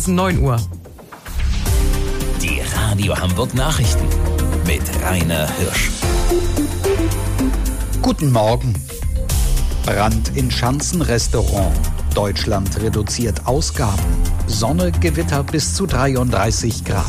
ist 9 Uhr. Die Radio Hamburg Nachrichten mit Rainer Hirsch. Guten Morgen. Brand in Schanzenrestaurant. Deutschland reduziert Ausgaben. Sonne, Gewitter bis zu 33 Grad.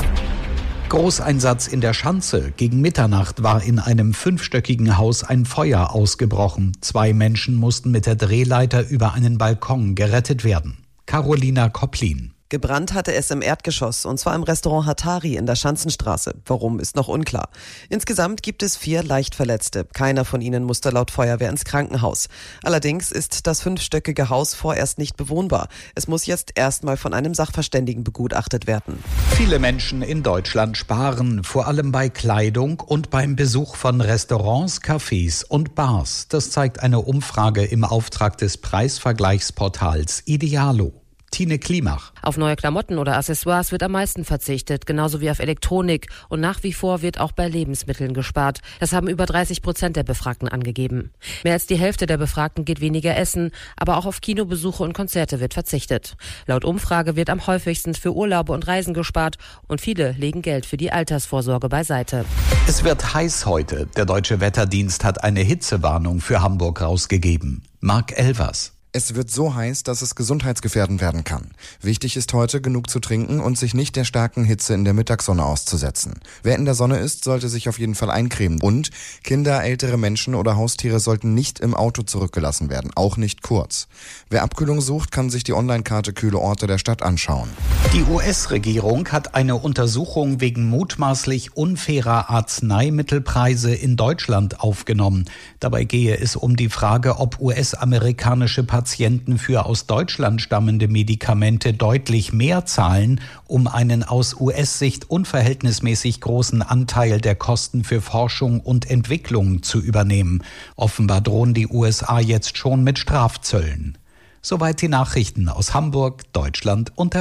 Großeinsatz in der Schanze. Gegen Mitternacht war in einem 5-stöckigen Haus ein Feuer ausgebrochen. 2 Menschen mussten mit der Drehleiter über einen Balkon gerettet werden. Carolina Kopplin. Gebrannt hatte es im Erdgeschoss, und zwar im Restaurant Hatari in der Schanzenstraße. Warum, ist noch unklar. Insgesamt gibt es 4 Leichtverletzte. Keiner von ihnen musste laut Feuerwehr ins Krankenhaus. Allerdings ist das 5-stöckige Haus vorerst nicht bewohnbar. Es muss jetzt erstmal von einem Sachverständigen begutachtet werden. Viele Menschen in Deutschland sparen, vor allem bei Kleidung und beim Besuch von Restaurants, Cafés und Bars. Das zeigt eine Umfrage im Auftrag des Preisvergleichsportals Idealo. Tine Klimach. Auf neue Klamotten oder Accessoires wird am meisten verzichtet, genauso wie auf Elektronik. Und nach wie vor wird auch bei Lebensmitteln gespart. Das haben über 30% der Befragten angegeben. Mehr als die Hälfte der Befragten geht weniger essen, aber auch auf Kinobesuche und Konzerte wird verzichtet. Laut Umfrage wird am häufigsten für Urlaube und Reisen gespart und viele legen Geld für die Altersvorsorge beiseite. Es wird heiß heute. Der Deutsche Wetterdienst hat eine Hitzewarnung für Hamburg rausgegeben. Marc Elvers. Es wird so heiß, dass es gesundheitsgefährdend werden kann. Wichtig ist heute, genug zu trinken und sich nicht der starken Hitze in der Mittagssonne auszusetzen. Wer in der Sonne ist, sollte sich auf jeden Fall eincremen. Und Kinder, ältere Menschen oder Haustiere sollten nicht im Auto zurückgelassen werden, auch nicht kurz. Wer Abkühlung sucht, kann sich die Online-Karte Kühle Orte der Stadt anschauen. Die US-Regierung hat eine Untersuchung wegen mutmaßlich unfairer Arzneimittelpreise in Deutschland aufgenommen. Dabei gehe es um die Frage, ob US-amerikanische Patienten für aus Deutschland stammende Medikamente deutlich mehr zahlen, um einen aus US-Sicht unverhältnismäßig großen Anteil der Kosten für Forschung und Entwicklung zu übernehmen. Offenbar drohen die USA jetzt schon mit Strafzöllen. Soweit die Nachrichten aus Hamburg, Deutschland und der